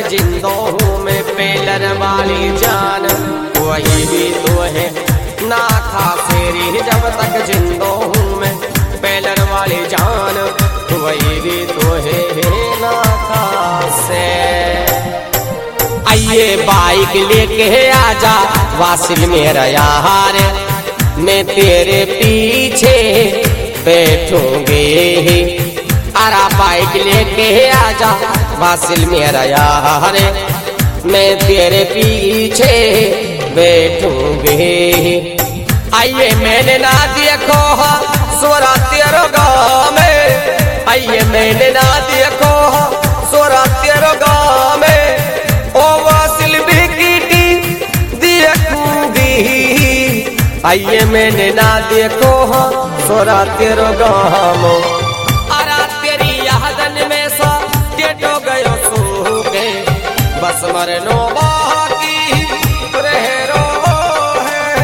जिंदो हूँ मैं पेलर वाली जान, वही भी तो है ना खासेरी। जब तक जिंदो हूँ मैं पेलर वाली जान, वही भी तो है ना खासे। आइए बाइक लेके आजा वासिल मेरा यार, मैं तेरे पीछे बैठूंगी। अरा बाइक लेके आजा वासिल मेरा यार, मैं तेरे पीछे बैठूंगी। आइए मैंने ना देखो सोरा तेरो गाँव में, आइए मैंने ना देखो सोरा तेरो गाँव में, ओ वासिल भी कीटी देखूंगी। आइए मैंने ना देखो सोरा तेरो गाँव, अरा तेरी यादन में सा टेटो गयो सूखे, बस मरनो बाकी रहरो है।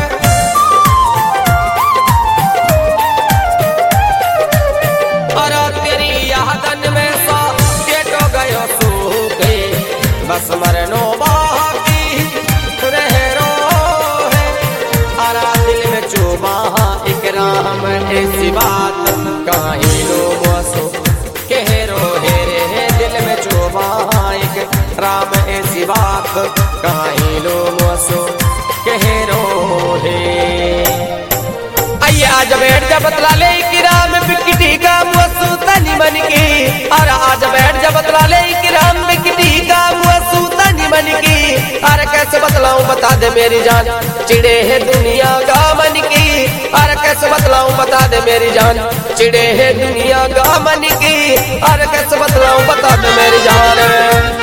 अरा तेरी यादन में सा टेटो गयो सूखे, बस मरनो बाकी रहरो है। अरा दिल में चुबा इकराम ऐसी बात कहीं लो मोसो कहरो है रे, दिल में चुबा इकराम ऐसी बात कहीं लो मोसो कहरो है। आइए आज बैठ जा बतला ले किराम बिकटी का मुसु तनी मन की, और आज बैठ जा बतला ले किराम बिकटी का मुसु तनी मन की। अरे कैसे बतलाऊं बता दे मेरी जान, चिड़े है दुनिया का मन की। अरे कैसे बतलाऊं बता दे मेरी जान, चिड़े है दुनिया का मन की। अरे कैसे बतलाऊं बता दे मेरी जान।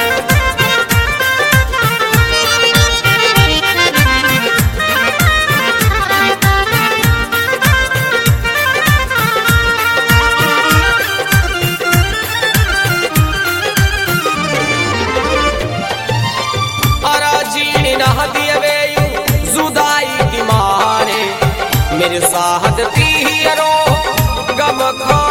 जुदाई की मारे मेरे साथ पीरो गम खा